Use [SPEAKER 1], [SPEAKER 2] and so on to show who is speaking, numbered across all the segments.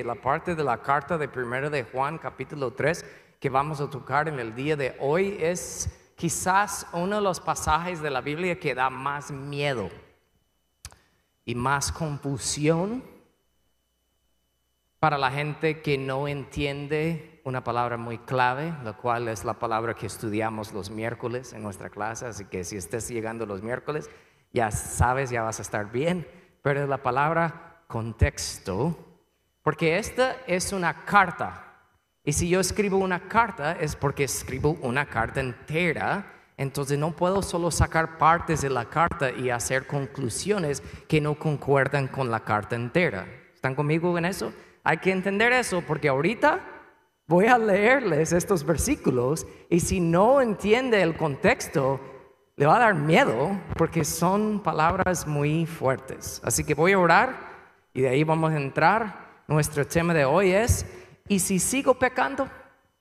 [SPEAKER 1] la parte de la carta de 1 de Juan, capítulo 3, que vamos a tocar en el día de hoy, es quizás uno de los pasajes de la Biblia que da más miedo y más confusión para la gente que no entiende una palabra muy clave, la cual es la palabra que estudiamos los miércoles en nuestra clase. Así que si estés llegando los miércoles, ya sabes, ya vas a estar bien. Pero es la palabra contexto, porque esta es una carta. Y si yo escribo una carta es porque escribo una carta entera. Entonces no puedo solo sacar partes de la carta y hacer conclusiones que no concuerdan con la carta entera. ¿Están conmigo en eso? Hay que entender eso, porque ahorita voy a leerles estos versículos y si no entiende el contexto, le va a dar miedo porque son palabras muy fuertes. Así que voy a orar y de ahí vamos a entrar. Nuestro tema de hoy es: ¿y si sigo pecando?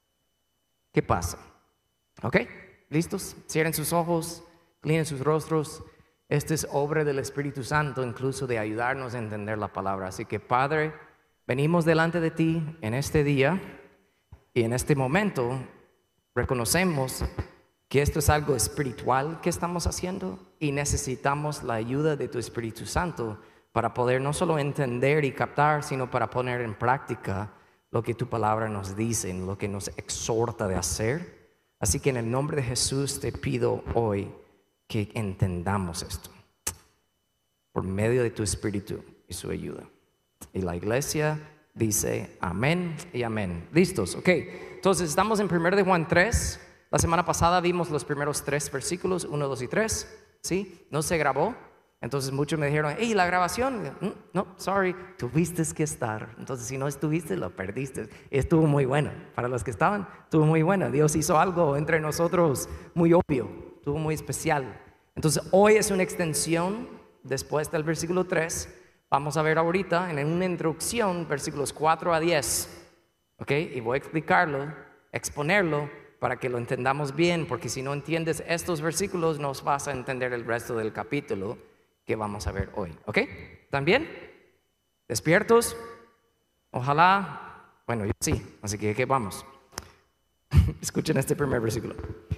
[SPEAKER 1] ¿Qué pasa? ¿Ok? ¿Listos? Cierren sus ojos, inclinen sus rostros. Esta es obra del Espíritu Santo, incluso de ayudarnos a entender la palabra. Así que, Padre, venimos delante de ti en este día y en este momento reconocemos que esto es algo espiritual que estamos haciendo y necesitamos la ayuda de tu Espíritu Santo para poder no solo entender y captar, sino para poner en práctica lo que tu palabra nos dice, lo que nos exhorta de hacer. Así que en el nombre de Jesús te pido hoy que entendamos esto por medio de tu Espíritu y su ayuda. Y la iglesia dice amén y amén. ¿Listos? Ok, entonces estamos en 1 de Juan 3. La semana pasada vimos los primeros 3 versículos, 1, 2 y 3. ¿Sí? No se grabó. Entonces muchos me dijeron, hey, la grabación. No, sorry, tuviste que estar. Entonces si no estuviste, lo perdiste. Estuvo muy bueno. Para los que estaban, estuvo muy bueno. Dios hizo algo entre nosotros muy obvio, estuvo muy especial. Entonces hoy es una extensión después del versículo 3. Vamos a ver ahorita en una introducción versículos 4 a 10. ¿Ok? Y voy a explicarlo, exponerlo para que lo entendamos bien, porque si no entiendes estos versículos no vas a entender el resto del capítulo que vamos a ver hoy. ¿Ok? ¿Están bien? ¿Despiertos? Ojalá. Bueno, yo sí, así que vamos. Escuchen este primer versículo.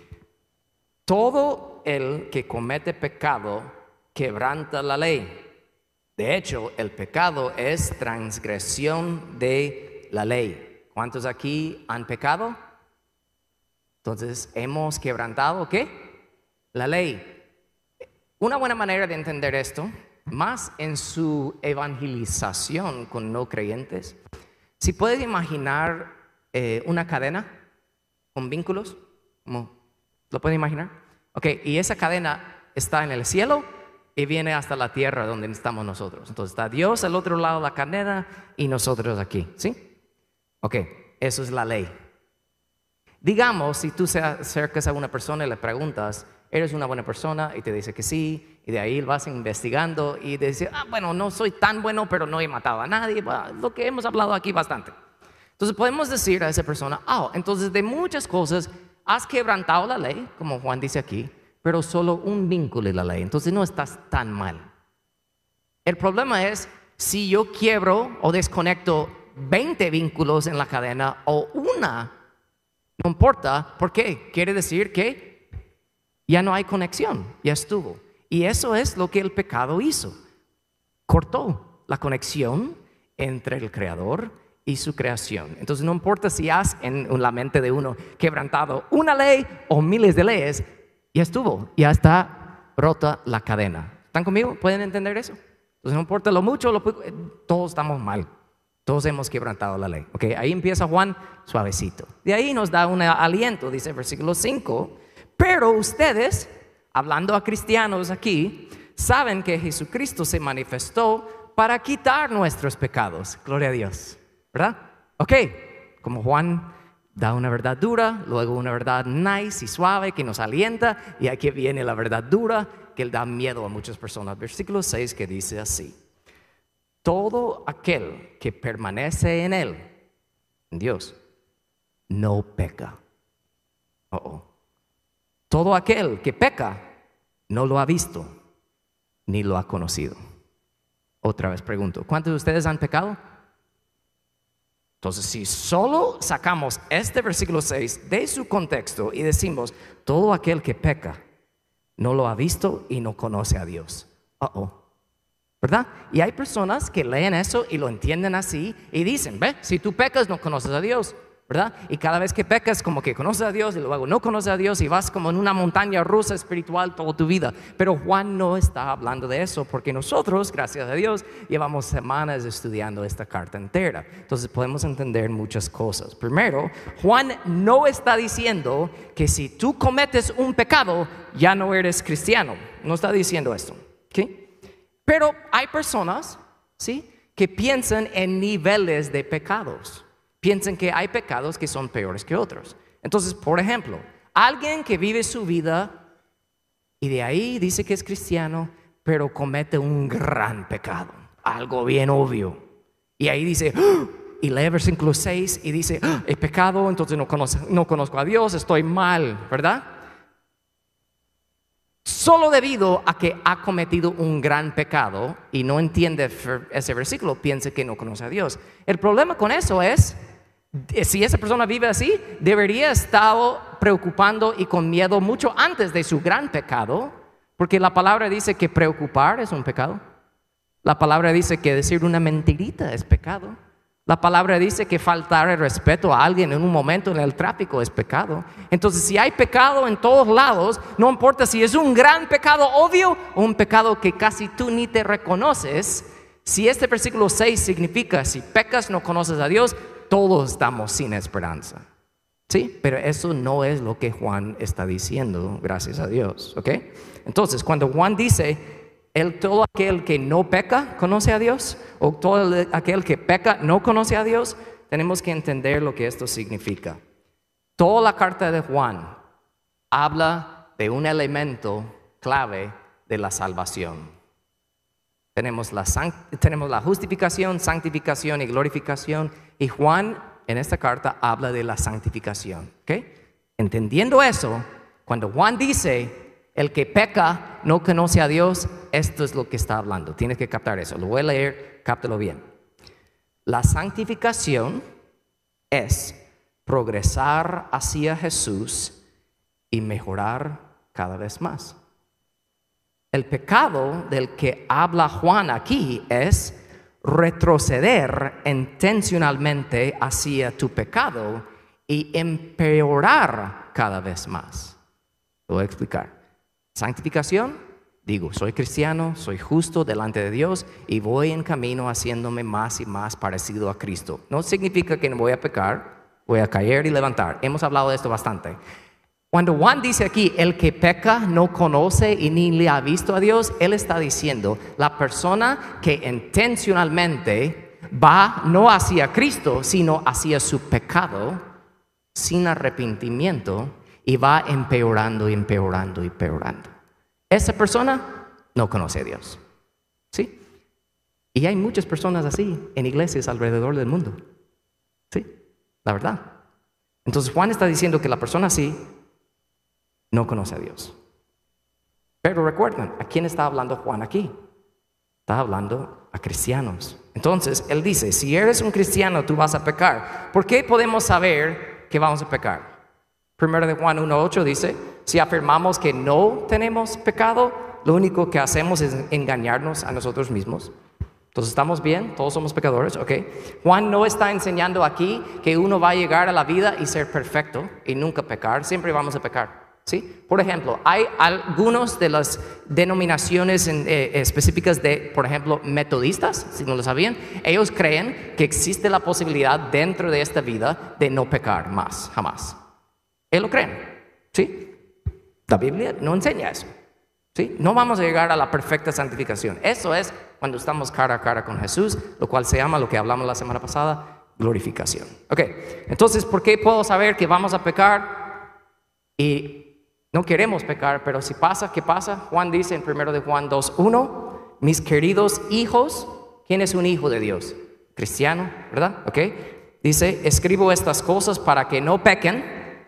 [SPEAKER 1] Todo el que comete pecado quebranta la ley. De hecho, el pecado es transgresión de la ley. ¿Cuántos aquí han pecado? Entonces, hemos quebrantado, ¿qué? La ley. Una buena manera de entender esto, más en su evangelización con no creyentes, si puedes imaginar una cadena con vínculos, ¿lo pueden imaginar? Ok, y esa cadena está en el cielo y viene hasta la tierra donde estamos nosotros. Entonces está Dios al otro lado de la cadena y nosotros aquí, ¿sí? Ok, eso es la ley. Digamos, si tú se acercas a una persona y le preguntas, ¿eres una buena persona? Y te dice que sí, y de ahí vas investigando y dice, bueno, no soy tan bueno, pero no he matado a nadie. Bueno, lo que hemos hablado aquí bastante. Entonces podemos decir a esa persona, entonces de muchas cosas has quebrantado la ley, como Juan dice aquí, pero solo un vínculo de la ley, entonces no estás tan mal. El problema es si yo quiebro o desconecto 20 vínculos en la cadena o una. No importa, ¿por qué? Quiere decir que ya no hay conexión, ya estuvo. Y eso es lo que el pecado hizo. Cortó la conexión entre el Creador y su creación. Entonces no importa si has en la mente de uno quebrantado una ley o miles de leyes, ya estuvo, ya está rota la cadena. ¿Están conmigo? ¿Pueden entender eso? Entonces no importa lo mucho, lo poco, todos estamos mal. Todos hemos quebrantado la ley. Okay, ahí empieza Juan suavecito. De ahí nos da un aliento, dice versículo 5. Pero ustedes, hablando a cristianos aquí, saben que Jesucristo se manifestó para quitar nuestros pecados. Gloria a Dios. ¿Verdad? Ok, como Juan da una verdad dura, luego una verdad nice y suave que nos alienta, y aquí viene la verdad dura que le da miedo a muchas personas. Versículo 6 que dice así: todo aquel que permanece en Él, en Dios, no peca. Todo aquel que peca no lo ha visto ni lo ha conocido. Otra vez pregunto, ¿cuántos de ustedes han pecado? Entonces, si solo sacamos este versículo 6 de su contexto y decimos, todo aquel que peca no lo ha visto y no conoce a Dios. ¿Verdad? Y hay personas que leen eso y lo entienden así y dicen, ve, si tú pecas no conoces a Dios, ¿verdad? Y cada vez que pecas como que conoces a Dios y luego no conoces a Dios y vas como en una montaña rusa espiritual toda tu vida. Pero Juan no está hablando de eso porque nosotros, gracias a Dios, llevamos semanas estudiando esta carta entera. Entonces podemos entender muchas cosas. Primero, Juan no está diciendo que si tú cometes un pecado ya no eres cristiano. No está diciendo esto, ¿sí? Pero hay personas, ¿sí?, que piensan en niveles de pecados. Piensan que hay pecados que son peores que otros. Entonces, por ejemplo, alguien que vive su vida y de ahí dice que es cristiano, pero comete un gran pecado, algo bien obvio. Y ahí dice, y lee versículo 6 y dice, he pecado, entonces no conozco a Dios, estoy mal, ¿verdad? Solo debido a que ha cometido un gran pecado y no entiende ese versículo, piensa que no conoce a Dios. El problema con eso es, si esa persona vive así, debería estar preocupando y con miedo mucho antes de su gran pecado, porque la palabra dice que preocupar es un pecado. La palabra dice que decir una mentirita es pecado. La palabra dice que faltar el respeto a alguien en un momento en el tráfico es pecado. Entonces, si hay pecado en todos lados, no importa si es un gran pecado obvio o un pecado que casi tú ni te reconoces. Si este versículo 6 significa, si pecas no conoces a Dios, todos estamos sin esperanza. Sí, pero eso no es lo que Juan está diciendo, gracias a Dios, ¿ok? Entonces, cuando Juan dice, todo aquel que no peca conoce a Dios, o todo aquel que peca no conoce a Dios, tenemos que entender lo que esto significa. Toda la carta de Juan habla de un elemento clave de la salvación. Tenemos la justificación, santificación y glorificación. Y Juan en esta carta habla de la santificación, ¿ok? Entendiendo eso, cuando Juan dice, el que peca no conoce a Dios, esto es lo que está hablando. Tienes que captar eso. Lo voy a leer, cáptalo bien. La santificación es progresar hacia Jesús y mejorar cada vez más. El pecado del que habla Juan aquí es retroceder intencionalmente hacia tu pecado y empeorar cada vez más. Lo voy a explicar. Santificación, digo, soy cristiano, soy justo delante de Dios y voy en camino haciéndome más y más parecido a Cristo. No significa que no voy a pecar, voy a caer y levantar. Hemos hablado de esto bastante. Cuando Juan dice aquí, el que peca no conoce y ni le ha visto a Dios, él está diciendo, la persona que intencionalmente va no hacia Cristo, sino hacia su pecado, sin arrepentimiento, y va empeorando, empeorando, empeorando. Esa persona no conoce a Dios, ¿sí? Y hay muchas personas así en iglesias alrededor del mundo, ¿sí? La verdad. Entonces Juan está diciendo que la persona así no conoce a Dios. Pero recuerden, ¿a quién está hablando Juan aquí? Está hablando a cristianos. Entonces, él dice, si eres un cristiano, tú vas a pecar. ¿Por qué podemos saber que vamos a pecar? Primero de Juan 1:8 dice, si afirmamos que no tenemos pecado, lo único que hacemos es engañarnos a nosotros mismos. Entonces, ¿estamos bien? Todos somos pecadores, ¿ok? Juan no está enseñando aquí que uno va a llegar a la vida y ser perfecto y nunca pecar. Siempre vamos a pecar. ¿Sí? Por ejemplo, hay algunos de las denominaciones específicas de, por ejemplo, metodistas, si no lo sabían, ellos creen que existe la posibilidad dentro de esta vida de no pecar más, jamás. Ellos lo creen, ¿sí? La Biblia no enseña eso, ¿sí? No vamos a llegar a la perfecta santificación. Eso es cuando estamos cara a cara con Jesús, lo cual se llama, lo que hablamos la semana pasada, glorificación. Ok, entonces, ¿por qué puedo saber que vamos a pecar y no queremos pecar, pero si pasa, ¿qué pasa? Juan dice en 1 de Juan 2:1, mis queridos hijos, ¿quién es un hijo de Dios? Cristiano, ¿verdad? Ok. Dice, escribo estas cosas para que no pequen,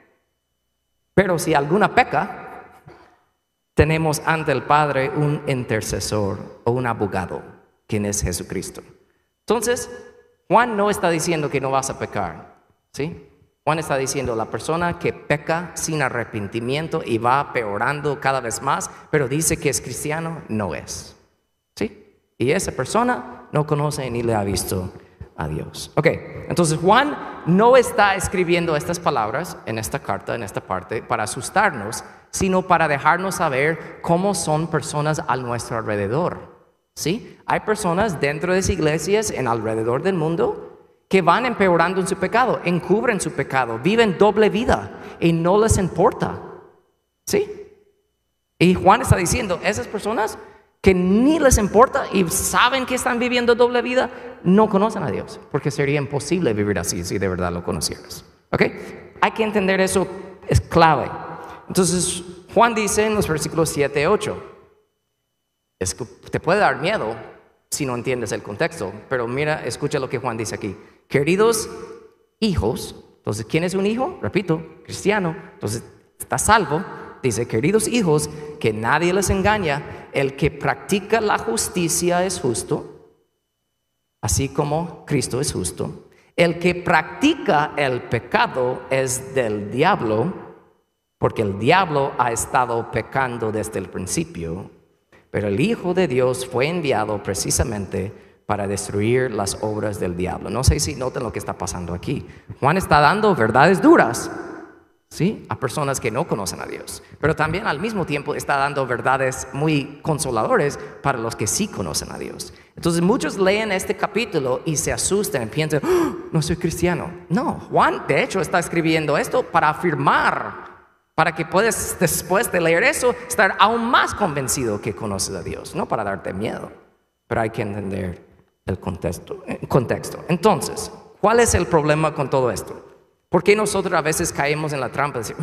[SPEAKER 1] pero si alguna peca, tenemos ante el Padre un intercesor o un abogado, quien es Jesucristo. Entonces, Juan no está diciendo que no vas a pecar, ¿sí? Juan está diciendo la persona que peca sin arrepentimiento y va peorando cada vez más, pero dice que es cristiano, no es, ¿sí? Y esa persona no conoce ni le ha visto a Dios. Ok, entonces Juan no está escribiendo estas palabras en esta carta, en esta parte, para asustarnos, sino para dejarnos saber cómo son personas a nuestro alrededor, ¿sí? Hay personas dentro de las iglesias en alrededor del mundo que van empeorando en su pecado, encubren su pecado, viven doble vida y no les importa, ¿sí? Y Juan está diciendo, esas personas que ni les importa y saben que están viviendo doble vida, no conocen a Dios, porque sería imposible vivir así si de verdad lo conocieras. ¿Ok? Hay que entender eso, es clave. Entonces, Juan dice en los versículos 7 y 8, es que te puede dar miedo si no entiendes el contexto, pero mira, escucha lo que Juan dice aquí. Queridos hijos, entonces, ¿quién es un hijo? Repito, cristiano, entonces está salvo. Dice, queridos hijos, que nadie les engaña, el que practica la justicia es justo, así como Cristo es justo. El que practica el pecado es del diablo, porque el diablo ha estado pecando desde el principio, pero el Hijo de Dios fue enviado precisamente para destruir las obras del diablo. No sé si notan lo que está pasando aquí. Juan está dando verdades duras, ¿sí?, a personas que no conocen a Dios, pero también al mismo tiempo está dando verdades muy consoladores para los que sí conocen a Dios. Entonces muchos leen este capítulo y se asustan y piensan, ¡oh, no soy cristiano! No, Juan de hecho está escribiendo esto para afirmar, para que puedas después de leer eso estar aún más convencido que conoces a Dios, no para darte miedo, pero hay que entender el contexto. Entonces, ¿cuál es el problema con todo esto? ¿Por qué nosotros a veces caemos en la trampa de decir,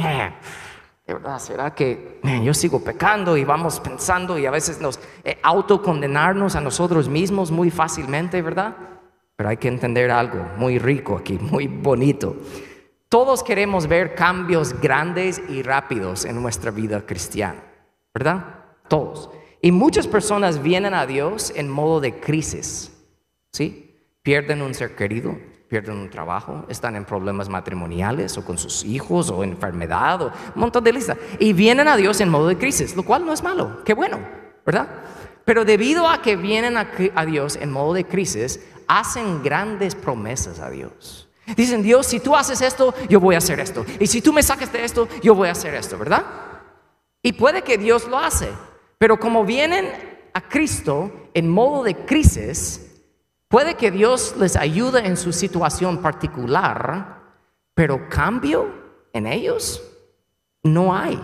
[SPEAKER 1] de verdad, será que yo sigo pecando? Y vamos pensando y a veces nos autocondenarnos a nosotros mismos muy fácilmente, ¿verdad? Pero hay que entender algo muy rico aquí, muy bonito. Todos queremos ver cambios grandes y rápidos en nuestra vida cristiana, ¿verdad? Todos. Y muchas personas vienen a Dios en modo de crisis, ¿sí? Pierden un ser querido, pierden un trabajo, están en problemas matrimoniales o con sus hijos o enfermedad o un montón de listas. Y vienen a Dios en modo de crisis, lo cual no es malo, qué bueno, ¿verdad? Pero debido a que vienen a Dios en modo de crisis, hacen grandes promesas a Dios. Dicen, Dios, si tú haces esto, yo voy a hacer esto. Y si tú me sacas de esto, yo voy a hacer esto, ¿verdad? Y puede que Dios lo hace, pero como vienen a Cristo en modo de crisis, puede que Dios les ayude en su situación particular, pero cambio en ellos no hay.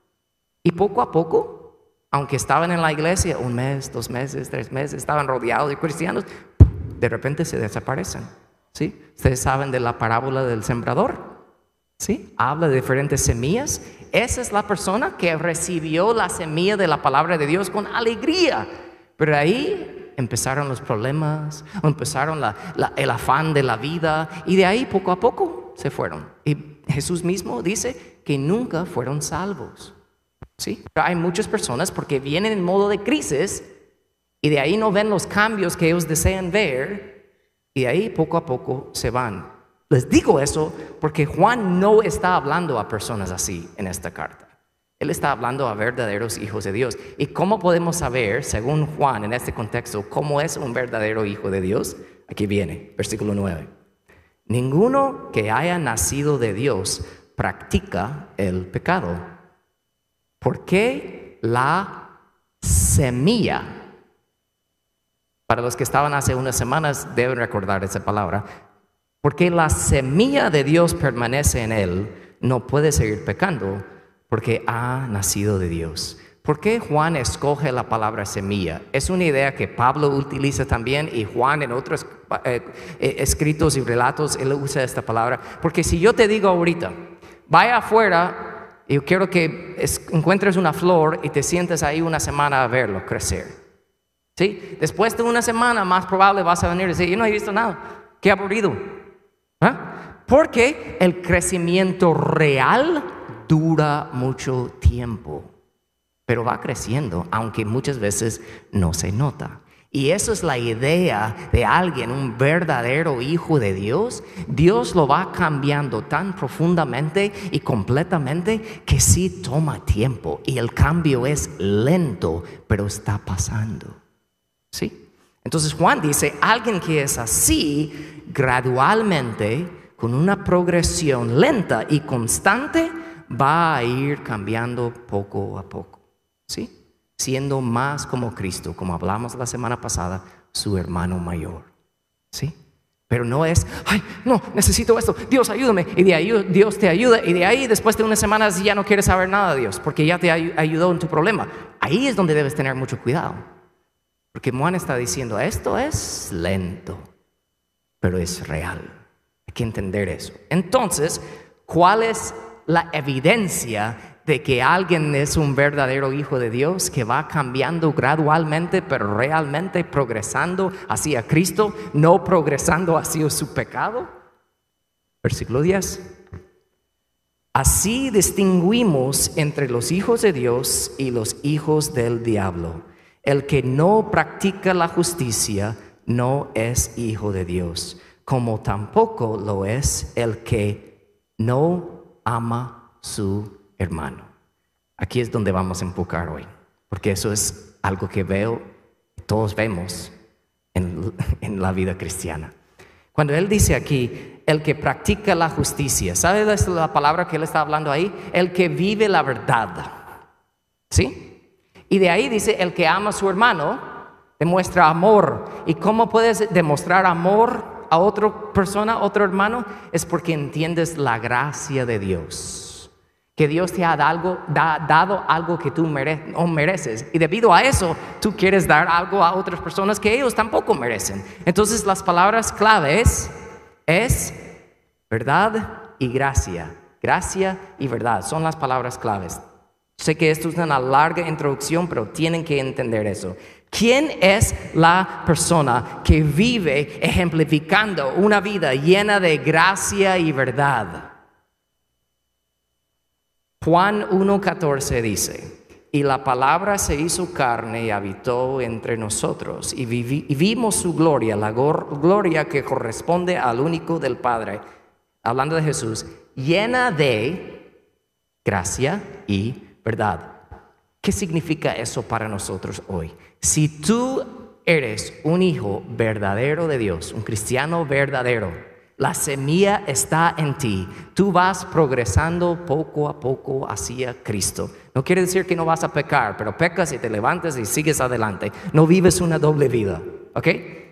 [SPEAKER 1] Y poco a poco, aunque estaban en la iglesia 1 mes, 2 meses, 3 meses, estaban rodeados de cristianos, de repente se desaparecen, ¿sí? Ustedes saben de la parábola del sembrador, ¿sí? Habla de diferentes semillas. Esa es la persona que recibió la semilla de la palabra de Dios con alegría, pero ahí empezaron los problemas, empezaron el afán de la vida, y de ahí poco a poco se fueron. Y Jesús mismo dice que nunca fueron salvos, ¿sí? Pero hay muchas personas porque vienen en modo de crisis y de ahí no ven los cambios que ellos desean ver, y de ahí poco a poco se van. Les digo eso porque Juan no está hablando a personas así en esta carta. Él está hablando a verdaderos hijos de Dios. ¿Y cómo podemos saber, según Juan en este contexto, cómo es un verdadero hijo de Dios? Aquí viene, versículo 9. Ninguno que haya nacido de Dios practica el pecado, porque la semilla, para los que estaban hace unas semanas deben recordar esa palabra, porque la semilla de Dios permanece en él, no puede seguir pecando porque ha nacido de Dios. ¿Por qué Juan escoge la palabra semilla? Es una idea que Pablo utiliza también, y Juan en otros escritos y relatos él usa esta palabra. Porque si yo te digo ahorita, vaya afuera y yo quiero que encuentres una flor y te sientes ahí una semana a verlo crecer, ¿sí? Después de una semana más probable vas a venir y decir, yo no he visto nada, qué aburrido. Porque el crecimiento real dura mucho tiempo, pero va creciendo, aunque muchas veces no se nota. Y eso es la idea de alguien, un verdadero hijo de Dios. Dios lo va cambiando tan profundamente y completamente que sí toma tiempo. Y el cambio es lento, pero está pasando. ¿Sí? Entonces Juan dice, alguien que es así, gradualmente, con una progresión lenta y constante, va a ir cambiando poco a poco. ¿Sí? Siendo más como Cristo, como hablamos la semana pasada, su hermano mayor. ¿Sí? Pero no es, ay, no, necesito esto, Dios ayúdame, y de ahí Dios te ayuda, y de ahí después de unas semanas ya no quieres saber nada de Dios, porque ya te ayudó en tu problema. Ahí es donde debes tener mucho cuidado, porque Juan está diciendo, esto es lento, pero es real. Hay que entender eso. Entonces, ¿cuál es la evidencia de que alguien es un verdadero hijo de Dios, que va cambiando gradualmente, pero realmente progresando hacia Cristo, no progresando hacia su pecado? Versículo 10. Así distinguimos entre los hijos de Dios y los hijos del diablo. El que no practica la justicia no es hijo de Dios, como tampoco lo es el que no ama su hermano. Aquí es donde vamos a enfocar hoy, porque eso es algo que veo, todos vemos en la vida cristiana. Cuando él dice aquí, el que practica la justicia, ¿sabe la palabra que él está hablando ahí? El que vive la verdad, ¿sí? Y de ahí dice, el que ama a su hermano, demuestra amor. ¿Y cómo puedes demostrar amor a otra persona, otro hermano? Es porque entiendes la gracia de Dios. Que Dios te ha dado algo que tú no mereces. Y debido a eso, tú quieres dar algo a otras personas que ellos tampoco merecen. Entonces las palabras claves es verdad y gracia. Gracia y verdad son las palabras claves. Sé que esto es una larga introducción, pero tienen que entender eso. ¿Quién es la persona que vive ejemplificando una vida llena de gracia y verdad? Juan 1:14 dice, y la palabra se hizo carne y habitó entre nosotros, y vimos su gloria, la gloria que corresponde al único del Padre, hablando de Jesús, llena de gracia y verdad. ¿Qué significa eso para nosotros hoy? Si tú eres un hijo verdadero de Dios, un cristiano verdadero, la semilla está en ti. Tú vas progresando poco a poco hacia Cristo. No quiere decir que no vas a pecar, pero pecas y te levantas y sigues adelante. No vives una doble vida, ¿ok?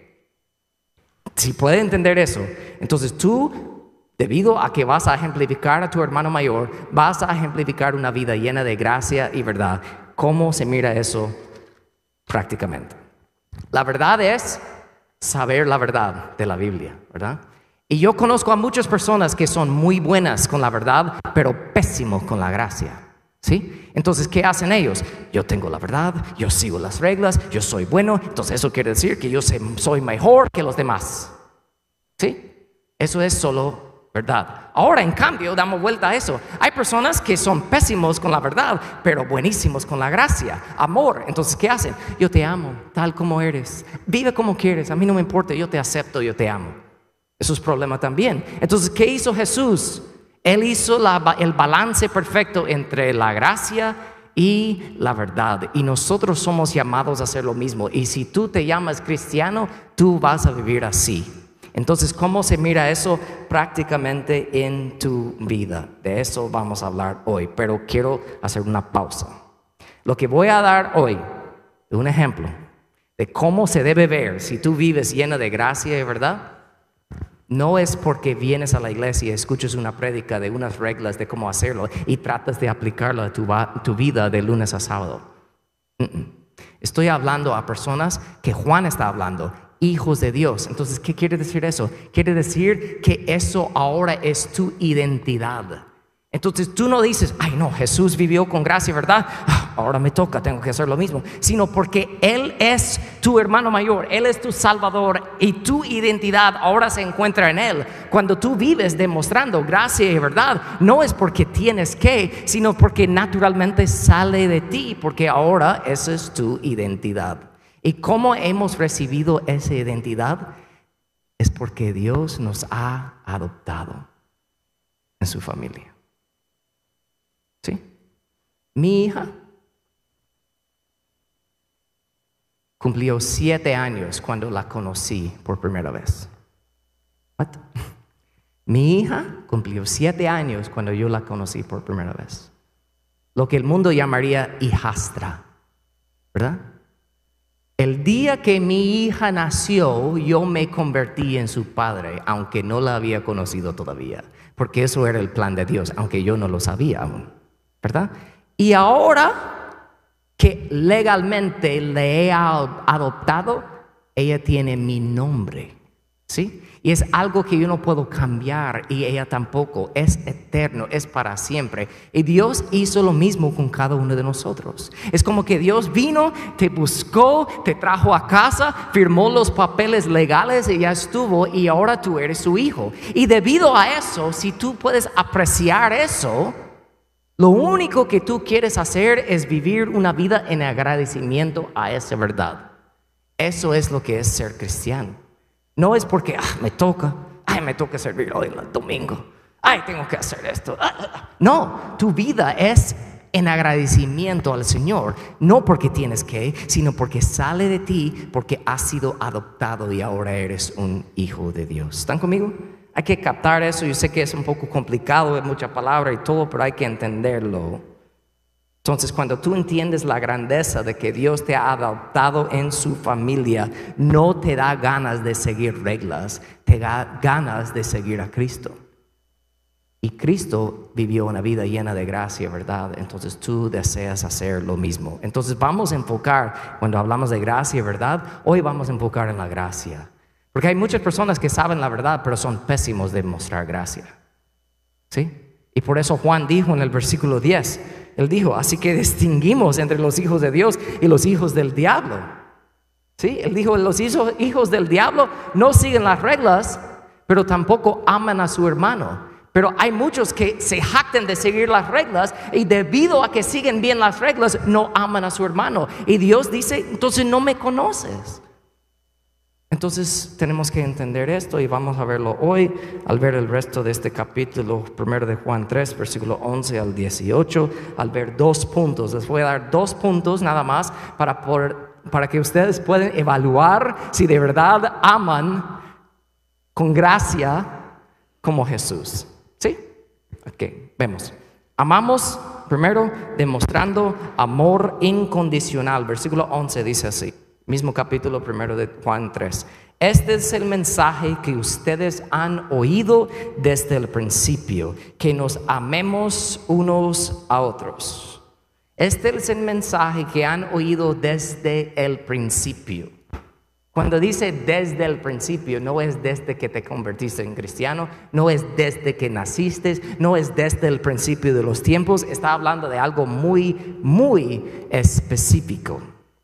[SPEAKER 1] Si puedes entender eso, entonces tú, debido a que vas a ejemplificar a tu hermano mayor, vas a ejemplificar una vida llena de gracia y verdad. ¿Cómo se mira eso prácticamente? La verdad es saber la verdad de la Biblia, ¿verdad? Y yo conozco a muchas personas que son muy buenas con la verdad, pero pésimos con la gracia, ¿sí? Entonces, ¿qué hacen ellos? Yo tengo la verdad, yo sigo las reglas, yo soy bueno, entonces eso quiere decir que yo soy mejor que los demás, ¿sí? Eso es solo verdad. Ahora, en cambio, damos vuelta a eso. Hay personas que son pésimos con la verdad, pero buenísimos con la gracia, amor. Entonces, ¿qué hacen? Yo te amo, tal como eres. Vive como quieres, a mí no me importa, yo te acepto, yo te amo. Eso es problema también. Entonces, ¿qué hizo Jesús? Él hizo el balance perfecto entre la gracia y la verdad. Y nosotros somos llamados a hacer lo mismo. Y si tú te llamas cristiano, tú vas a vivir así. Entonces, ¿cómo se mira eso prácticamente en tu vida? De eso vamos a hablar hoy. Pero quiero hacer una pausa. Lo que voy a dar hoy es un ejemplo de cómo se debe ver si tú vives lleno de gracia y verdad. No es porque vienes a la iglesia y escuchas una prédica de unas reglas de cómo hacerlo y tratas de aplicarlo a tu vida de lunes a sábado. Estoy hablando a personas que Juan está hablando, hijos de Dios. Entonces, ¿qué quiere decir eso? Quiere decir que eso ahora es tu identidad. Entonces tú no dices, ay no, Jesús vivió con gracia y verdad, ahora me toca, tengo que hacer lo mismo. Sino porque Él es tu hermano mayor, Él es tu Salvador y tu identidad ahora se encuentra en Él. Cuando tú vives demostrando gracia y verdad, no es porque tienes que, sino porque naturalmente sale de ti, porque ahora esa es tu identidad. ¿Y cómo hemos recibido esa identidad? Es porque Dios nos ha adoptado en su familia. ¿Sí? Mi hija cumplió 7 años cuando la conocí por primera vez. ¿What? Mi hija cumplió 7 años cuando yo la conocí por primera vez. Lo que el mundo llamaría hijastra, ¿verdad? El día que mi hija nació, yo me convertí en su padre, aunque no la había conocido todavía, porque eso era el plan de Dios, aunque yo no lo sabía aún, ¿verdad? Y ahora que legalmente le he adoptado, ella tiene mi nombre, ¿sí? Y es algo que yo no puedo cambiar y ella tampoco. Es eterno, es para siempre. Y Dios hizo lo mismo con cada uno de nosotros. Es como que Dios vino, te buscó, te trajo a casa, firmó los papeles legales y ya estuvo, y ahora tú eres su hijo. Y debido a eso, si tú puedes apreciar eso, lo único que tú quieres hacer es vivir una vida en agradecimiento a esa verdad. Eso es lo que es ser cristiano. No es porque me toca servir hoy el domingo, tengo que hacer esto. No, tu vida es en agradecimiento al Señor, no porque tienes que, sino porque sale de ti, porque has sido adoptado y ahora eres un hijo de Dios. ¿Están conmigo? Hay que captar eso. Yo sé que es un poco complicado, es mucha palabra y todo, pero hay que entenderlo. Entonces, cuando tú entiendes la grandeza de que Dios te ha adoptado en su familia, no te da ganas de seguir reglas, te da ganas de seguir a Cristo. Y Cristo vivió una vida llena de gracia, ¿verdad? Entonces tú deseas hacer lo mismo. Entonces vamos a enfocar, cuando hablamos de gracia, ¿verdad? Hoy vamos a enfocar en la gracia. Porque hay muchas personas que saben la verdad, pero son pésimos de mostrar gracia. ¿Sí? Y por eso Juan dijo en el versículo 10, él dijo, así que distinguimos entre los hijos de Dios y los hijos del diablo. ¿Sí? Él dijo, los hijos del diablo no siguen las reglas, pero tampoco aman a su hermano. Pero hay muchos que se jactan de seguir las reglas y debido a que siguen bien las reglas, no aman a su hermano. Y Dios dice, entonces no me conoces. Entonces tenemos que entender esto y vamos a verlo hoy al ver el resto de este capítulo, primero de Juan 3, versículo 11 al 18, al ver 2 puntos. Les voy a dar 2 puntos nada más para que ustedes puedan evaluar si de verdad aman con gracia como Jesús. ¿Sí? Ok, vemos. Amamos primero demostrando amor incondicional. Versículo 11 dice así. Mismo capítulo primero de Juan 3. Este es el mensaje que ustedes han oído desde el principio, que nos amemos unos a otros. Este es el mensaje que han oído desde el principio. Cuando dice desde el principio, no es desde que te convertiste en cristiano, no es desde que naciste, no es desde el principio de los tiempos. Está hablando de algo muy, muy específico.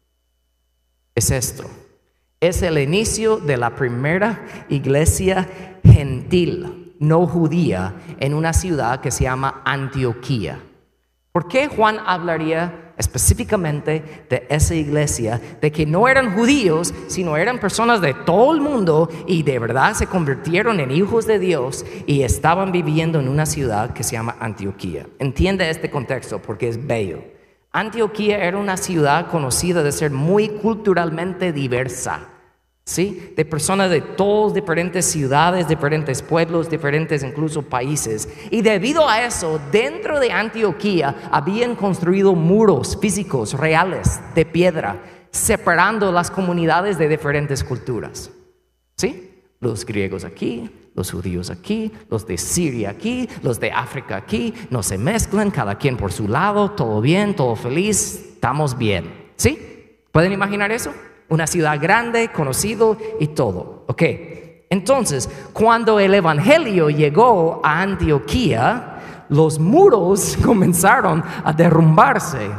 [SPEAKER 1] Es esto, es el inicio de la primera iglesia gentil, no judía, en una ciudad que se llama Antioquía. ¿Por qué Juan hablaría específicamente de esa iglesia? De que no eran judíos, sino eran personas de todo el mundo y de verdad se convirtieron en hijos de Dios y estaban viviendo en una ciudad que se llama Antioquía. Entiende este contexto porque es bello. Antioquía era una ciudad conocida de ser muy culturalmente diversa, ¿sí? De personas de todas diferentes ciudades, diferentes pueblos, diferentes incluso países. Y debido a eso, dentro de Antioquía habían construido muros físicos reales de piedra, separando las comunidades de diferentes culturas, ¿sí? Los griegos aquí, los judíos aquí, los de Siria aquí, los de África aquí, no se mezclan, cada quien por su lado, todo bien, todo feliz, estamos bien, ¿sí? ¿Pueden imaginar eso? Una ciudad grande, conocido y todo, ok. Entonces, cuando el evangelio llegó a Antioquía, los muros comenzaron a derrumbarse,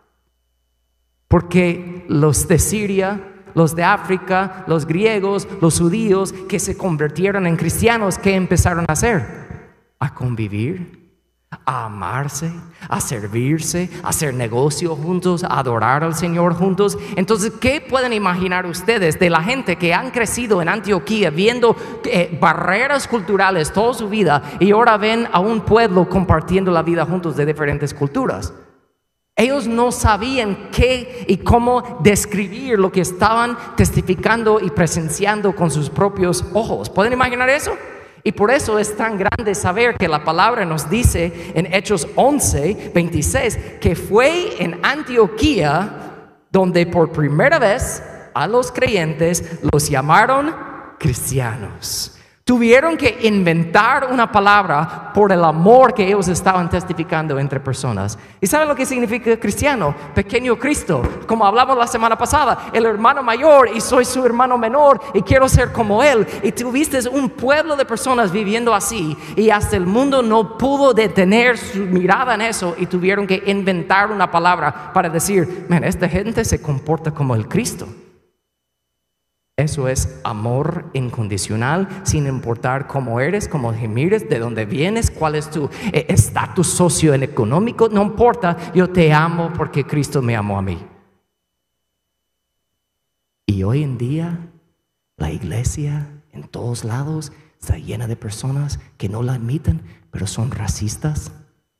[SPEAKER 1] porque los de Siria, los de África, los griegos, los judíos que se convirtieron en cristianos, ¿qué empezaron a hacer? A convivir, a amarse, a servirse, a hacer negocio juntos, a adorar al Señor juntos. Entonces, ¿qué pueden imaginar ustedes de la gente que han crecido en Antioquía viendo barreras culturales toda su vida y ahora ven a un pueblo compartiendo la vida juntos de diferentes culturas? Ellos no sabían qué y cómo describir lo que estaban testificando y presenciando con sus propios ojos. ¿Pueden imaginar eso? Y por eso es tan grande saber que la palabra nos dice en Hechos 11:26 que fue en Antioquía donde por primera vez a los creyentes los llamaron cristianos. Tuvieron que inventar una palabra por el amor que ellos estaban testificando entre personas. ¿Y saben lo que significa cristiano? Pequeño Cristo. Como hablamos la semana pasada, el hermano mayor y soy su hermano menor y quiero ser como él. Y tuviste un pueblo de personas viviendo así y hasta el mundo no pudo detener su mirada en eso y tuvieron que inventar una palabra para decir, man, esta gente se comporta como el Cristo. Eso es amor incondicional, sin importar cómo eres, cómo gemires, de dónde vienes, cuál es tu estatus socioeconómico. No importa, yo te amo porque Cristo me amó a mí. Y hoy en día, la iglesia en todos lados está llena de personas que no la admiten, pero son racistas.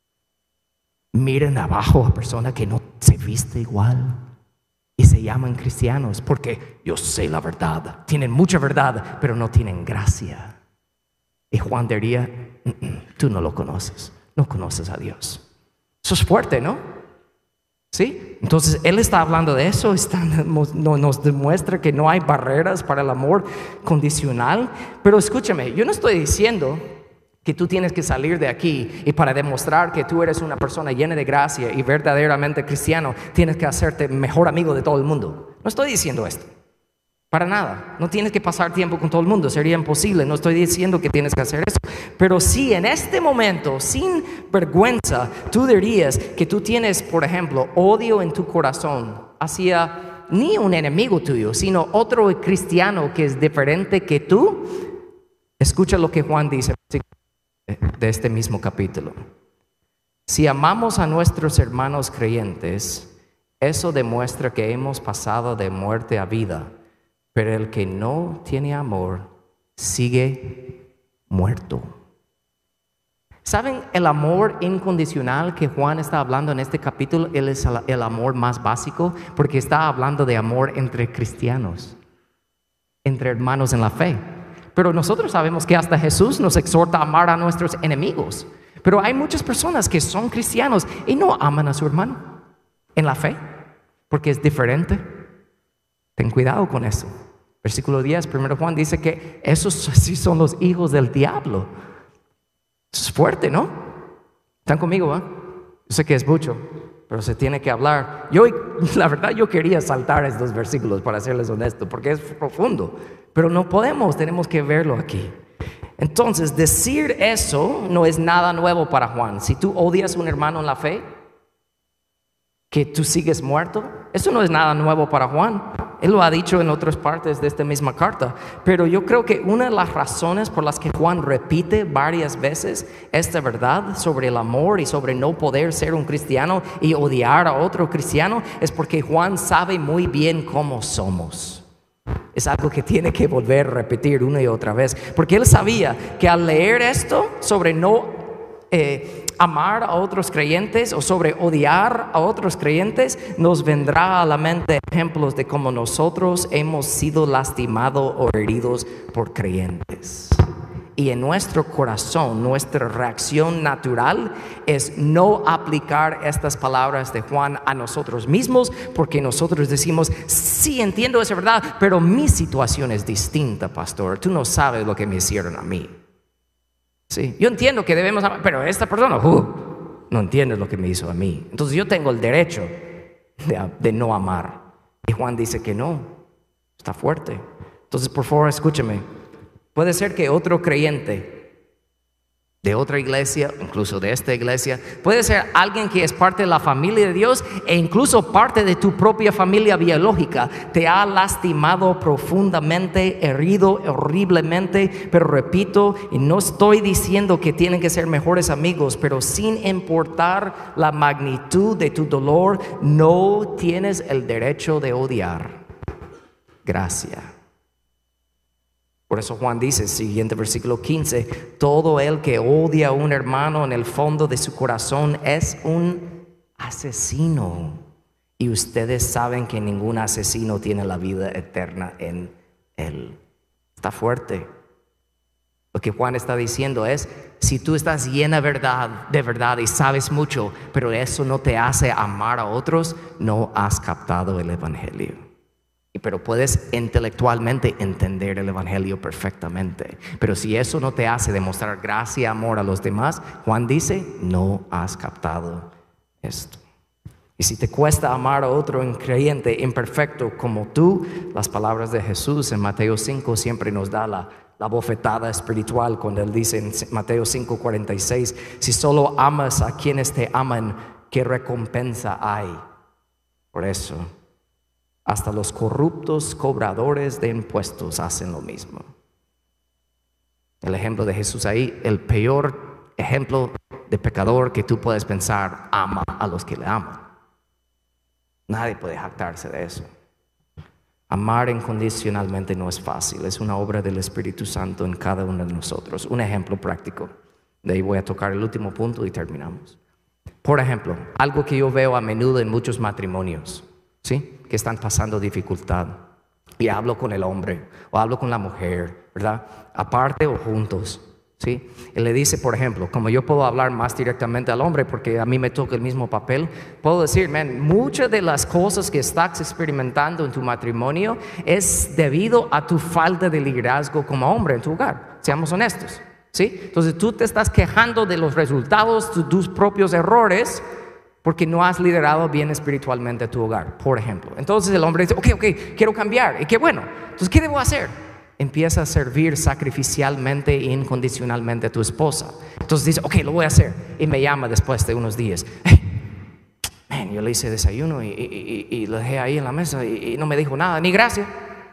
[SPEAKER 1] Miren abajo a personas que no se viste igual. Y se llaman cristianos porque yo sé la verdad. Tienen mucha verdad, pero no tienen gracia. Y Juan diría, tú no lo conoces. No conoces a Dios. Eso es fuerte, ¿no? ¿Sí? Entonces, él está hablando de eso. Nos demuestra que no hay barreras para el amor condicional. Pero escúchame, yo no estoy diciendo que tú tienes que salir de aquí y para demostrar que tú eres una persona llena de gracia y verdaderamente cristiano, tienes que hacerte mejor amigo de todo el mundo. No estoy diciendo esto, para nada. No tienes que pasar tiempo con todo el mundo, sería imposible. No estoy diciendo que tienes que hacer eso. Pero si en este momento, sin vergüenza, tú dirías que tú tienes, por ejemplo, odio en tu corazón hacia ni un enemigo tuyo, sino otro cristiano que es diferente que tú, escucha lo que Juan dice de este mismo capítulo. Si amamos a nuestros hermanos creyentes, eso demuestra que hemos pasado de muerte a vida, pero el que no tiene amor sigue muerto. ¿Saben? El amor incondicional que Juan está hablando en este capítulo, él es el amor más básico, porque está hablando de amor entre cristianos, entre hermanos en la fe. Pero nosotros sabemos que hasta Jesús nos exhorta a amar a nuestros enemigos. Pero hay muchas personas que son cristianos y no aman a su hermano en la fe, porque es diferente. Ten cuidado con eso. Versículo 10, 1 Juan dice que esos sí son los hijos del diablo. Eso es fuerte, ¿no? ¿Están conmigo? Yo sé que es mucho, pero se tiene que hablar. La verdad, yo quería saltar estos versículos, para serles honesto, porque es profundo. Pero no podemos, tenemos que verlo aquí. Entonces, decir eso no es nada nuevo para Juan. Si tú odias a un hermano en la fe, que tú sigues muerto, eso no es nada nuevo para Juan. Él lo ha dicho en otras partes de esta misma carta. Pero yo creo que una de las razones por las que Juan repite varias veces esta verdad sobre el amor y sobre no poder ser un cristiano y odiar a otro cristiano es porque Juan sabe muy bien cómo somos. Es algo que tiene que volver a repetir una y otra vez, porque él sabía que al leer esto sobre no amar a otros creyentes o sobre odiar a otros creyentes, nos vendrá a la mente ejemplos de cómo nosotros hemos sido lastimados o heridos por creyentes. Y en nuestro corazón, nuestra reacción natural es no aplicar estas palabras de Juan a nosotros mismos, porque nosotros decimos, sí, entiendo, es verdad, pero mi situación es distinta, pastor. Tú no sabes lo que me hicieron a mí. Sí, yo entiendo que debemos amar, pero esta persona no entiende lo que me hizo a mí. Entonces yo tengo el derecho de no amar. Y Juan dice que no, está fuerte. Entonces, por favor, escúchame. Puede ser que otro creyente de otra iglesia, incluso de esta iglesia. Puede ser alguien que es parte de la familia de Dios e incluso parte de tu propia familia biológica. Te ha lastimado profundamente, herido horriblemente, pero repito, y no estoy diciendo que tienen que ser mejores amigos, pero sin importar la magnitud de tu dolor, no tienes el derecho de odiar. Gracia. Por eso Juan dice, siguiente versículo 15, todo el que odia a un hermano en el fondo de su corazón es un asesino. Y ustedes saben que ningún asesino tiene la vida eterna en él. Está fuerte. Lo que Juan está diciendo es, si tú estás llena de verdad y sabes mucho, pero eso no te hace amar a otros, no has captado el evangelio. Pero puedes intelectualmente entender el evangelio perfectamente. Pero si eso no te hace demostrar gracia y amor a los demás, Juan dice, no has captado esto. Y si te cuesta amar a otro creyente imperfecto como tú, las palabras de Jesús en Mateo 5 siempre nos da la bofetada espiritual cuando él dice en Mateo 5:46, si solo amas a quienes te aman, ¿qué recompensa hay? Por eso, hasta los corruptos cobradores de impuestos hacen lo mismo. El ejemplo de Jesús ahí, el peor ejemplo de pecador que tú puedes pensar, ama a los que le aman. Nadie puede jactarse de eso. Amar incondicionalmente no es fácil, es una obra del Espíritu Santo en cada uno de nosotros. Un ejemplo práctico. De ahí voy a tocar el último punto y terminamos. Por ejemplo, algo que yo veo a menudo en muchos matrimonios, ¿sí?, que están pasando dificultad, y hablo con el hombre o hablo con la mujer, ¿verdad?, aparte o juntos, ¿sí? Y le dice, por ejemplo, como yo puedo hablar más directamente al hombre porque a mí me toca el mismo papel, puedo decir, muchas de las cosas que estás experimentando en tu matrimonio es debido a tu falta de liderazgo como hombre en tu hogar, seamos honestos, ¿sí? Entonces tú te estás quejando de los resultados de tus propios errores porque no has liderado bien espiritualmente tu hogar, por ejemplo. Entonces el hombre dice, ok, quiero cambiar. Y qué bueno. Entonces, ¿qué debo hacer? Empieza a servir sacrificialmente e incondicionalmente a tu esposa. Entonces dice, ok, lo voy a hacer. Y me llama después de unos días. Yo le hice desayuno y lo dejé ahí en la mesa y no me dijo nada, ni gracias.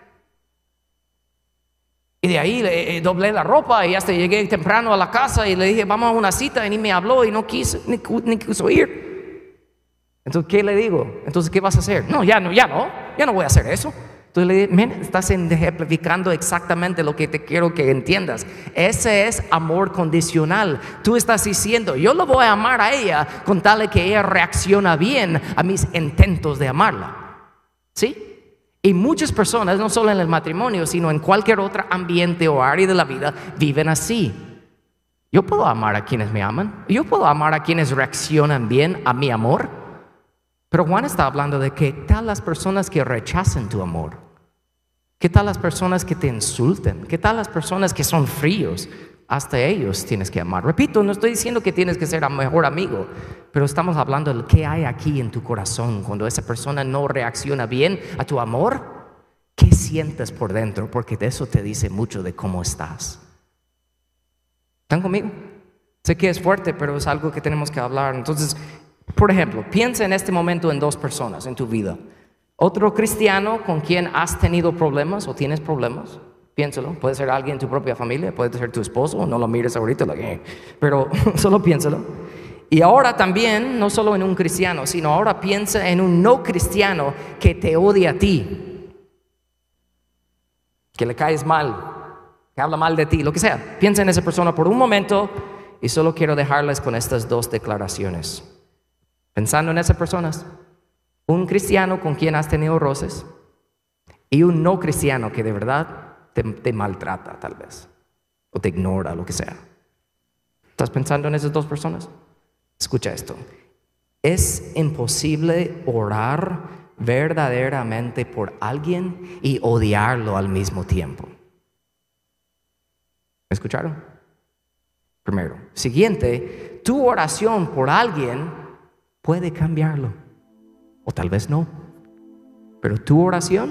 [SPEAKER 1] Y de ahí doblé la ropa y hasta llegué temprano a la casa y le dije, vamos a una cita, y ni me habló y no quiso, ni quiso ir. Entonces, ¿qué le digo? Entonces, ¿qué vas a hacer? No, ya no voy a hacer eso. Entonces le digo, estás ejemplificando exactamente lo que te quiero que entiendas. Ese es amor condicional. Tú estás diciendo, yo lo voy a amar a ella con tal de que ella reacciona bien a mis intentos de amarla, ¿sí? Y muchas personas, no solo en el matrimonio, sino en cualquier otro ambiente o área de la vida, viven así. Yo puedo amar a quienes me aman, yo puedo amar a quienes reaccionan bien a mi amor. Pero Juan está hablando de qué tal las personas que rechazan tu amor, qué tal las personas que te insulten, qué tal las personas que son fríos. Hasta ellos tienes que amar. Repito, no estoy diciendo que tienes que ser el mejor amigo, pero estamos hablando de qué hay aquí en tu corazón cuando esa persona no reacciona bien a tu amor. ¿Qué sientes por dentro? Porque de eso te dice mucho de cómo estás. ¿Están conmigo? Sé que es fuerte, pero es algo que tenemos que hablar. Entonces, por ejemplo, piensa en este momento en dos personas en tu vida. Otro cristiano con quien has tenido problemas o tienes problemas. Piénsalo. Puede ser alguien en tu propia familia, puede ser tu esposo. No lo mires ahorita, pero solo piénsalo. Y ahora también, no solo en un cristiano, sino ahora piensa en un no cristiano que te odia a ti, que le caes mal, que habla mal de ti, lo que sea. Piensa en esa persona por un momento y solo quiero dejarles con estas dos declaraciones. Pensando en esas personas, un cristiano con quien has tenido roces y un no cristiano que de verdad te maltrata tal vez, o te ignora, lo que sea. ¿Estás pensando en esas dos personas? Escucha esto. Es imposible orar verdaderamente por alguien y odiarlo al mismo tiempo. ¿Me escucharon? Primero. Siguiente, tu oración por alguien puede cambiarlo, o tal vez no, pero tu oración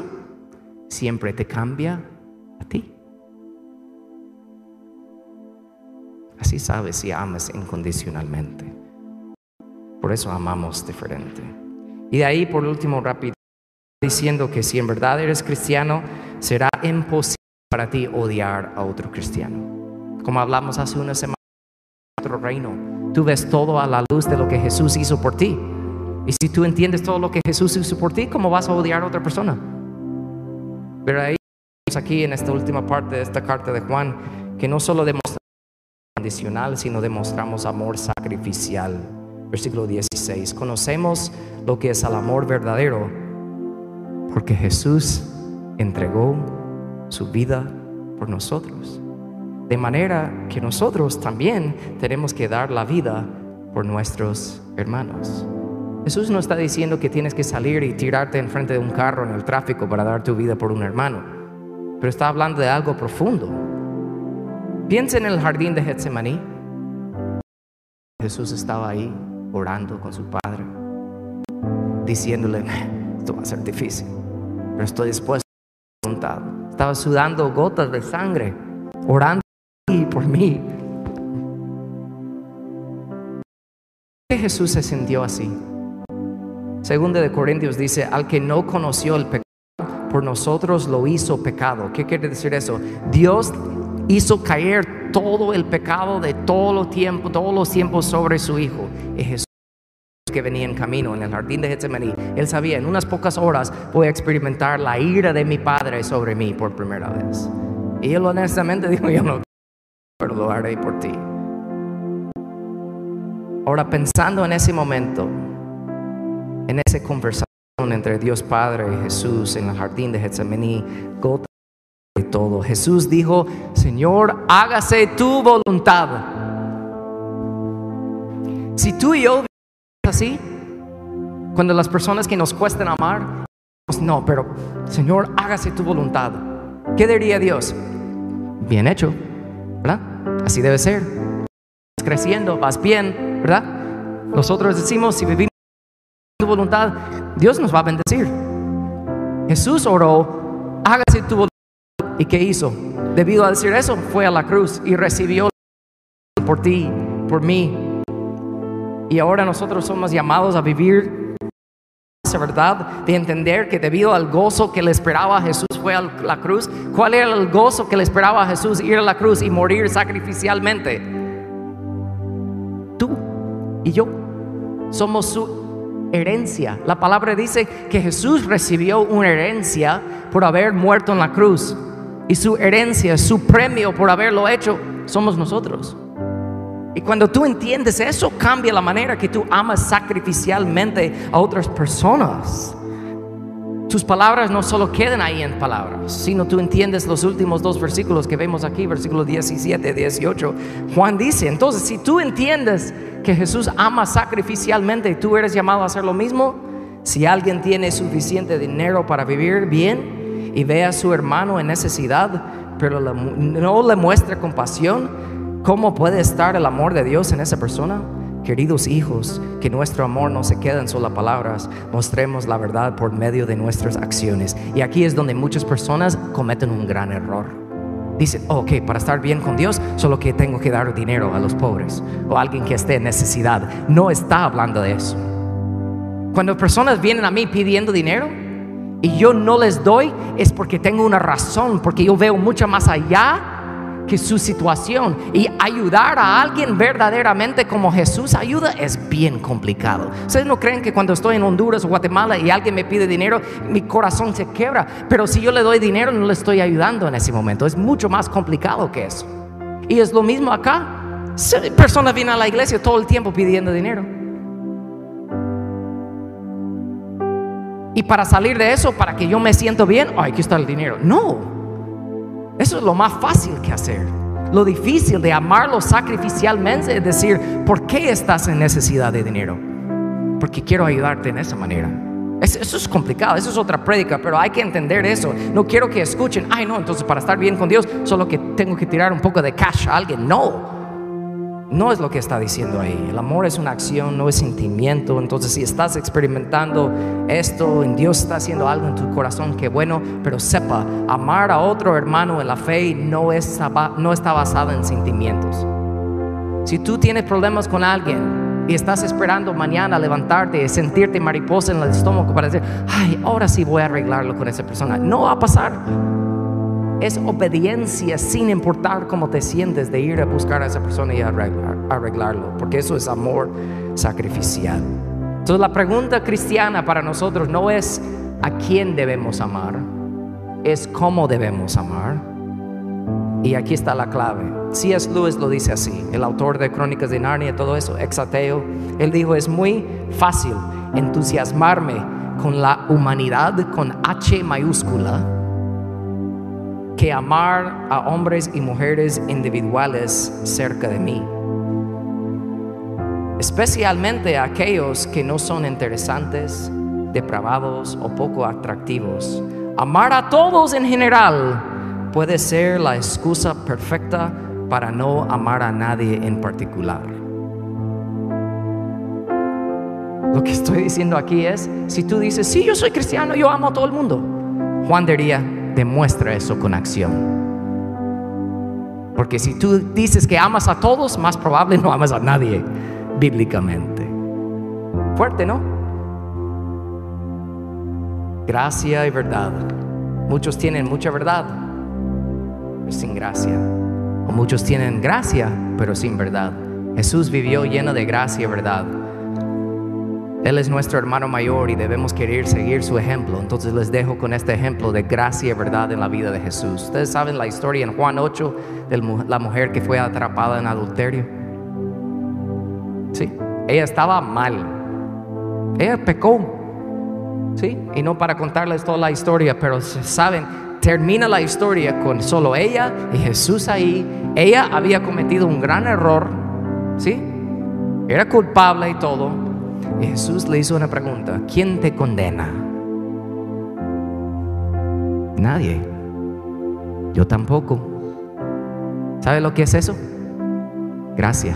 [SPEAKER 1] siempre te cambia a ti. Así sabes si amas incondicionalmente. Por eso amamos diferente. Y de ahí, por último, rápido, diciendo que si en verdad eres cristiano, será imposible para ti odiar a otro cristiano. Como hablamos hace una semana, otro reino, tú ves todo a la luz de lo que Jesús hizo por ti. Y si tú entiendes todo lo que Jesús hizo por ti, ¿cómo vas a odiar a otra persona? Pero ahí, aquí en esta última parte de esta carta de Juan, que no solo demostramos condicional, sino demostramos amor sacrificial. Versículo 16. Conocemos lo que es el amor verdadero, porque Jesús entregó su vida por nosotros. De manera que nosotros también tenemos que dar la vida por nuestros hermanos. Jesús no está diciendo que tienes que salir y tirarte enfrente de un carro en el tráfico para dar tu vida por un hermano, pero está hablando de algo profundo. Piensa en el jardín de Getsemaní. Jesús estaba ahí orando con su Padre, diciéndole: esto va a ser difícil, pero estoy dispuesto a voluntad. Estaba sudando gotas de sangre, orando por mí. ¿Por qué Jesús se sintió así? Segunda de Corintios dice: al que no conoció el pecado, por nosotros lo hizo pecado. ¿Qué quiere decir eso? Dios hizo caer todo el pecado de todos los tiempos sobre su Hijo. Y Jesús, que venía en camino en el jardín de Getsemaní, él sabía: en unas pocas horas voy a experimentar la ira de mi Padre sobre mí por primera vez. Y él honestamente dijo: yo no, pero lo haré por ti. Ahora, pensando en ese momento, en esa conversación entre Dios Padre y Jesús en el jardín de Getsemaní, gota de todo, Jesús dijo: Señor, hágase tu voluntad. Si tú y yo vivimos así, cuando las personas que nos cuestan amar, pues no, pero Señor, hágase tu voluntad, ¿qué diría Dios? Bien hecho, ¿verdad? Así debe ser. Vas creciendo, vas bien, ¿verdad? Nosotros decimos: si vivimos tu voluntad, Dios nos va a bendecir. Jesús oró: hágase tu voluntad. ¿Y qué hizo? Debido a decir eso, fue a la cruz y recibió por ti, por mí. Y ahora nosotros somos llamados a vivir esa verdad, de entender que debido al gozo que le esperaba a Jesús fue a la cruz. ¿Cuál era el gozo que le esperaba a Jesús? Ir a la cruz y morir sacrificialmente. Tú y yo somos su herencia. La palabra dice que Jesús recibió una herencia por haber muerto en la cruz, y su herencia, su premio por haberlo hecho, somos nosotros. Y cuando tú entiendes eso, cambia la manera que tú amas sacrificialmente a otras personas. Tus palabras no solo quedan ahí en palabras, sino tú entiendes los últimos dos versículos que vemos aquí, versículos 17 y 18. Juan dice: entonces, si tú entiendes que Jesús ama sacrificialmente y tú eres llamado a hacer lo mismo, si alguien tiene suficiente dinero para vivir bien y ve a su hermano en necesidad, pero no le muestra compasión, ¿cómo puede estar el amor de Dios en esa persona? Queridos hijos, que nuestro amor no se quede en solo palabras, mostremos la verdad por medio de nuestras acciones. Y aquí es donde muchas personas cometen un gran error. Dicen: ok, para estar bien con Dios, solo que tengo que dar dinero a los pobres o a alguien que esté en necesidad. No está hablando de eso. Cuando personas vienen a mí pidiendo dinero y yo no les doy, es porque tengo una razón, porque yo veo mucho más allá que su situación. Y ayudar a alguien verdaderamente como Jesús ayuda es bien complicado. Ustedes no creen que cuando estoy en Honduras o Guatemala y alguien me pide dinero, mi corazón se quiebra, pero si yo le doy dinero, no le estoy ayudando en ese momento. Es mucho más complicado que eso. Y es lo mismo acá. Personas vienen a la iglesia todo el tiempo pidiendo dinero, y para salir de eso, para que yo me siento bien, aquí está el dinero. No, eso es lo más fácil que hacer. Lo difícil de amarlo sacrificialmente es decir: ¿por qué estás en necesidad de dinero? Porque quiero ayudarte en esa manera. Eso es complicado, eso es otra prédica, pero hay que entender eso. No quiero que escuchen: ay no, entonces para estar bien con Dios solo que tengo que tirar un poco de cash a alguien. No es lo que está diciendo ahí. El amor es una acción, no es sentimiento. Entonces, si estás experimentando esto, en Dios está haciendo algo en tu corazón, qué bueno. Pero sepa, amar a otro hermano en la fe no está basado en sentimientos. Si tú tienes problemas con alguien y estás esperando mañana levantarte y sentirte mariposa en el estómago para decir, ay, ahora sí voy a arreglarlo con esa persona, no va a pasar. Es obediencia sin importar cómo te sientes, de ir a buscar a esa persona y arreglarlo, porque eso es amor sacrificial. Entonces la pregunta cristiana para nosotros no es a quién debemos amar, es cómo debemos amar. Y aquí está la clave. C.S. Lewis lo dice así, el autor de Crónicas de Narnia, todo eso, Exateo. Él dijo, es muy fácil entusiasmarme con la humanidad con H mayúscula que amar a hombres y mujeres individuales cerca de mí, especialmente a aquellos que no son interesantes, depravados o poco atractivos. Amar a todos en general puede ser la excusa perfecta para no amar a nadie en particular. Lo que estoy diciendo aquí es, si tú dices, sí, yo soy cristiano, yo amo a todo el mundo, Juan diría, demuestra eso con acción. Porque si tú dices que amas a todos, más probable no amas a nadie bíblicamente. Fuerte, ¿no? Gracia y verdad. Muchos tienen mucha verdad, pero sin gracia. O muchos tienen gracia, pero sin verdad. Jesús vivió lleno de gracia y verdad. Él es nuestro hermano mayor y debemos querer seguir su ejemplo. Entonces les dejo con este ejemplo de gracia y verdad en la vida de Jesús. Ustedes saben la historia en Juan 8 de la mujer que fue atrapada en adulterio. Sí, ella estaba mal. Ella pecó. Sí, y no para contarles toda la historia, pero saben, termina la historia con solo ella y Jesús ahí. Ella había cometido un gran error. Sí, era culpable y todo. Y Jesús le hizo una pregunta: ¿quién te condena? Nadie. Yo tampoco. ¿Sabe lo que es eso? Gracia.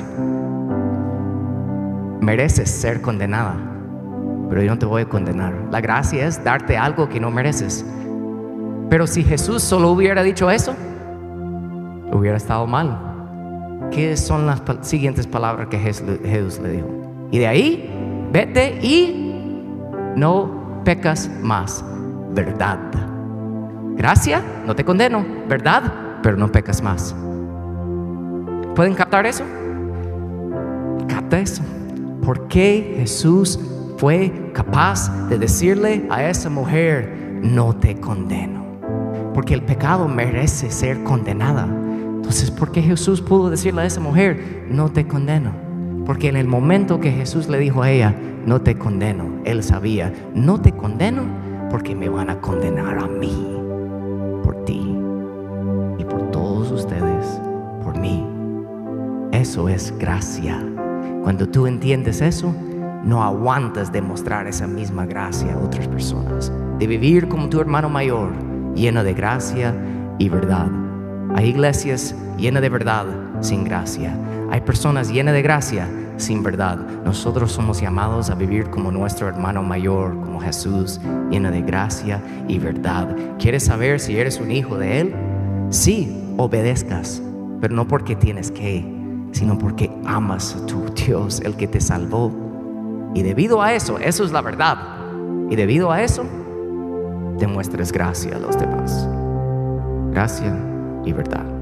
[SPEAKER 1] Mereces ser condenada, pero yo no te voy a condenar. La gracia es darte algo que no mereces. Pero si Jesús solo hubiera dicho eso, hubiera estado mal. ¿Qué son las siguientes palabras que Jesús le dijo? Y de ahí, vete y no pecas más. Verdad. Gracia, no te condeno. Verdad, pero no pecas más. ¿Pueden captar eso? Capta eso. ¿Por qué Jesús fue capaz de decirle a esa mujer, no te condeno? Porque el pecado merece ser condenada. Entonces, ¿por qué Jesús pudo decirle a esa mujer, no te condeno? Porque en el momento que Jesús le dijo a ella, no te condeno, él sabía, no te condeno porque me van a condenar a mí, por ti y por todos ustedes, por mí. Eso es gracia. Cuando tú entiendes eso, no aguantas de mostrar esa misma gracia a otras personas, de vivir como tu hermano mayor, lleno de gracia y verdad. Hay iglesias llenas de verdad sin gracia. Hay personas llenas de gracia sin verdad. Nosotros somos llamados a vivir como nuestro hermano mayor, como Jesús, lleno de gracia y verdad. ¿Quieres saber si eres un hijo de Él? Sí, obedezcas, pero no porque tienes que, sino porque amas a tu Dios, el que te salvó. Y debido a eso, eso es la verdad. Y debido a eso, demuestres gracia a los demás. Gracia y verdad.